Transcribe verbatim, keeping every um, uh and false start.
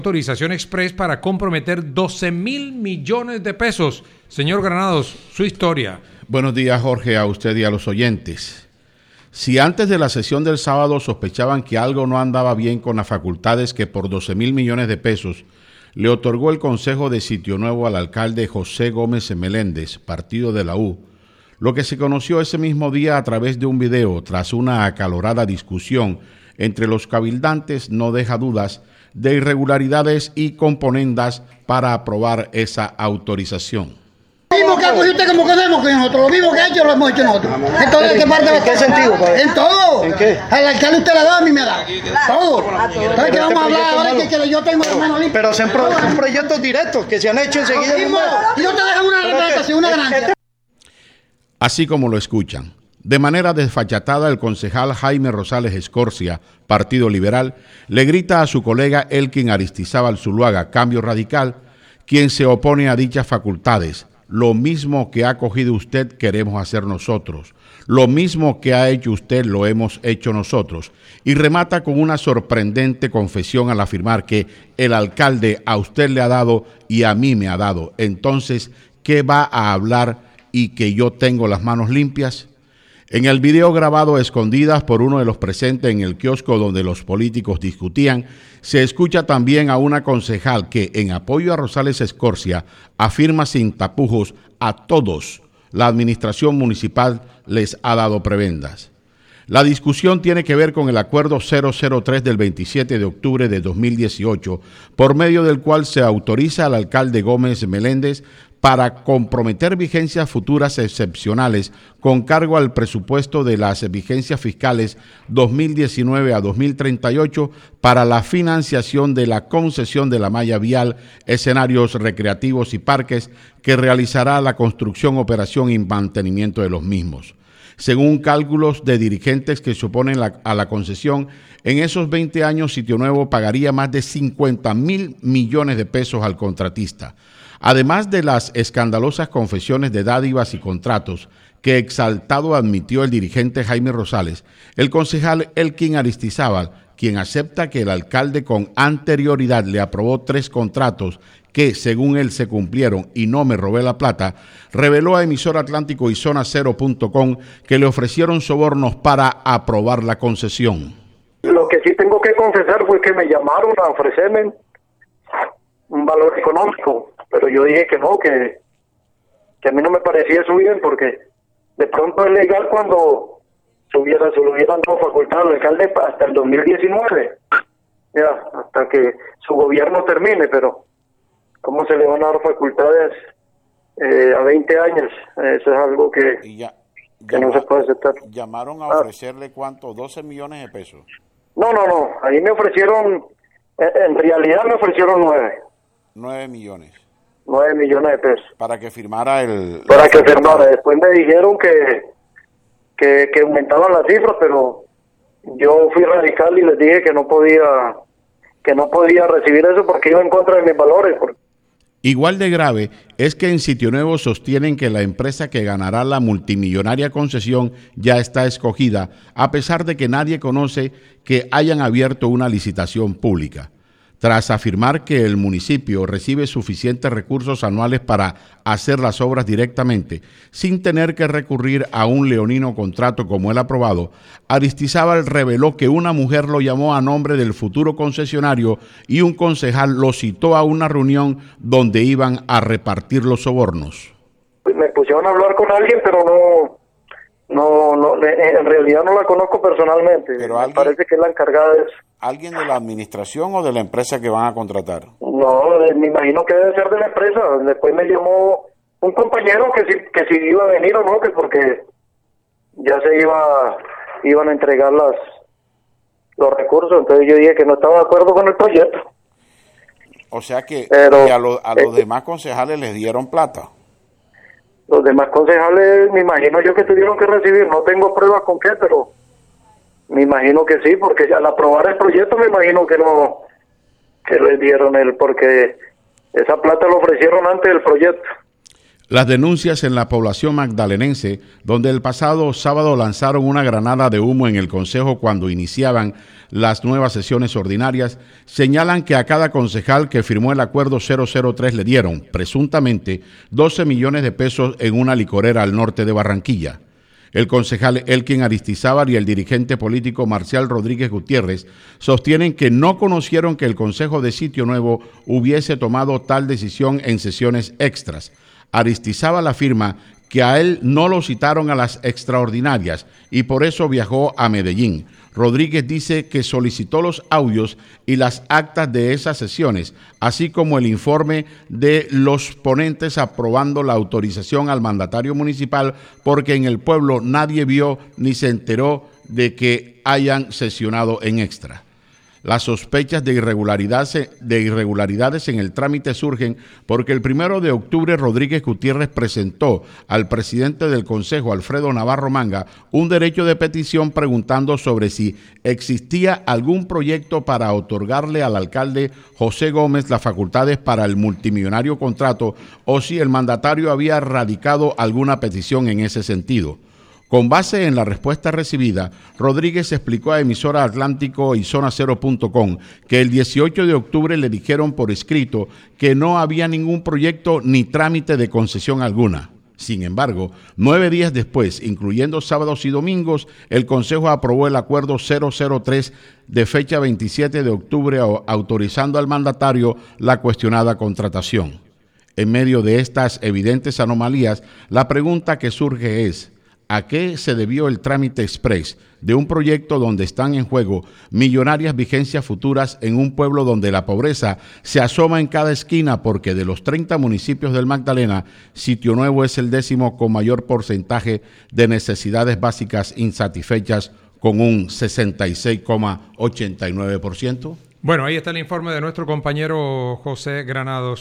Autorización express para comprometer doce mil millones de pesos. Señor Granados, su historia. Buenos días, Jorge, a usted y a los oyentes. Si antes de la sesión del sábado sospechaban que algo no andaba bien con las facultades que por doce mil millones de pesos le otorgó el Consejo de Sitio Nuevo al alcalde José Gómez Meléndez, partido de la U, lo que se conoció ese mismo día a través de un video tras una acalorada discusión entre los cabildantes no deja dudas de irregularidades y componendas para aprobar esa autorización. Lo mismo que ha cogido usted como conocemos con nosotros, lo mismo que ha hecho lo hemos hecho nosotros. Entonces, ¿qué parte ¿En qué sentido? Padre? En todo. ¿En qué? Al alcalde usted le ha dado, a mí me ha dado. Todo. Entonces, ¿qué vamos a hablar ahora? Que, que yo tengo hermano limpio. Pero son, pro, son proyectos directos que se han hecho enseguida. Y no te dejan una representación, una ganancia. Así como lo escuchan. De manera desfachatada, el concejal Jaime Rosales Escorcia, Partido Liberal, le grita a su colega Elkin Aristizábal Zuluaga, Cambio Radical, quien se opone a dichas facultades. Lo mismo que ha cogido usted queremos hacer nosotros. Lo mismo que ha hecho usted lo hemos hecho nosotros. Y remata con una sorprendente confesión al afirmar que el alcalde a usted le ha dado y a mí me ha dado. Entonces, ¿qué va a hablar y que yo tengo las manos limpias? En el video grabado a escondidas por uno de los presentes en el kiosco donde los políticos discutían, se escucha también a una concejal que, en apoyo a Rosales Escorcia, afirma sin tapujos a todos la administración municipal les ha dado prebendas. La discusión tiene que ver con el acuerdo cero cero tres del veintisiete de octubre de dos mil dieciocho, por medio del cual se autoriza al alcalde Gómez Meléndez para comprometer vigencias futuras excepcionales con cargo al presupuesto de las vigencias fiscales dos mil diecinueve a dos mil treinta y ocho para la financiación de la concesión de la malla vial, escenarios recreativos y parques que realizará la construcción, operación y mantenimiento de los mismos. Según cálculos de dirigentes que se oponen la, a la concesión, en esos veinte años Sitio Nuevo pagaría más de cincuenta mil millones de pesos al contratista. Además de las escandalosas confesiones de dádivas y contratos que exaltado admitió el dirigente Jaime Rosales, el concejal Elkin Aristizábal, quien acepta que el alcalde con anterioridad le aprobó tres contratos que, según él, se cumplieron y no me robé la plata, reveló a Emisor Atlántico y Zona Cero punto com que le ofrecieron sobornos para aprobar la concesión. Lo que sí tengo que confesar fue que me llamaron a ofrecerme un valor económico, pero yo dije que no, que, que a mí no me parecía eso bien, porque de pronto es legal cuando se hubiera, se lo hubieran dado facultad al alcalde hasta el dos mil diecinueve, ya, hasta que su gobierno termine, pero ¿cómo se le van a dar facultades eh, a veinte años? Eso es algo que, y ya, que llama, no se puede aceptar. ¿Llamaron a ofrecerle ah. cuánto? ¿doce millones de pesos? No, no, no, ahí me ofrecieron, en realidad me ofrecieron nueve. nueve millones. nueve millones de pesos. Para que firmara el... Para que firmara. Después me dijeron que, que, que aumentaban las cifras, pero yo fui radical y les dije que no podía, que no podía recibir eso porque iba en contra de mis valores. Igual de grave es que en Sitio Nuevo sostienen que la empresa que ganará la multimillonaria concesión ya está escogida, a pesar de que nadie conoce que hayan abierto una licitación pública. Tras afirmar que el municipio recibe suficientes recursos anuales para hacer las obras directamente, sin tener que recurrir a un leonino contrato como el aprobado, Aristizábal reveló que una mujer lo llamó a nombre del futuro concesionario y un concejal lo citó a una reunión donde iban a repartir los sobornos. Me pusieron a hablar con alguien, pero no, no, no en realidad no la conozco personalmente. Pero me alguien... parece que es la encargada de eso. ¿Alguien de la administración o de la empresa que van a contratar? No, me imagino que debe ser de la empresa. Después me llamó un compañero que si, que si iba a venir o no, que porque ya se iba iban a entregar las los recursos. Entonces yo dije que no estaba de acuerdo con el proyecto. O sea que, Pero, que a, lo, a los eh, demás concejales les dieron plata. Los demás concejales, me imagino yo que tuvieron que recibir. No tengo pruebas con qué, pero... me imagino que sí, porque al aprobar el proyecto me imagino que no, que les dieron el, porque esa plata lo ofrecieron antes del proyecto. Las denuncias en la población magdalenense, donde el pasado sábado lanzaron una granada de humo en el Consejo cuando iniciaban las nuevas sesiones ordinarias, señalan que a cada concejal que firmó el acuerdo cero cero tres le dieron, presuntamente, doce millones de pesos en una licorera al norte de Barranquilla. El concejal Elkin Aristizábal y el dirigente político Marcial Rodríguez Gutiérrez sostienen que no conocieron que el Consejo de Sitio Nuevo hubiese tomado tal decisión en sesiones extras. Aristizábal afirma que a él no lo citaron a las extraordinarias y por eso viajó a Medellín. Rodríguez dice que solicitó los audios y las actas de esas sesiones, así como el informe de los ponentes aprobando la autorización al mandatario municipal, porque en el pueblo nadie vio ni se enteró de que hayan sesionado en extra. Las sospechas de irregularidades, de irregularidades en el trámite surgen porque el primero de octubre Rodríguez Gutiérrez presentó al presidente del Consejo, Alfredo Navarro Manga, un derecho de petición preguntando sobre si existía algún proyecto para otorgarle al alcalde José Gómez las facultades para el multimillonario contrato o si el mandatario había radicado alguna petición en ese sentido. Con base en la respuesta recibida, Rodríguez explicó a emisora Atlántico y Zona Cero punto com que el dieciocho de octubre le dijeron por escrito que no había ningún proyecto ni trámite de concesión alguna. Sin embargo, nueve días después, incluyendo sábados y domingos, el Consejo aprobó el acuerdo cero cero tres de fecha veintisiete de octubre autorizando al mandatario la cuestionada contratación. En medio de estas evidentes anomalías, la pregunta que surge es: ¿a qué se debió el trámite express de un proyecto donde están en juego millonarias vigencias futuras en un pueblo donde la pobreza se asoma en cada esquina porque de los treinta municipios del Magdalena, Sitio Nuevo es el décimo con mayor porcentaje de necesidades básicas insatisfechas con un sesenta y seis coma ochenta y nueve por ciento? Bueno, ahí está el informe de nuestro compañero José Granados.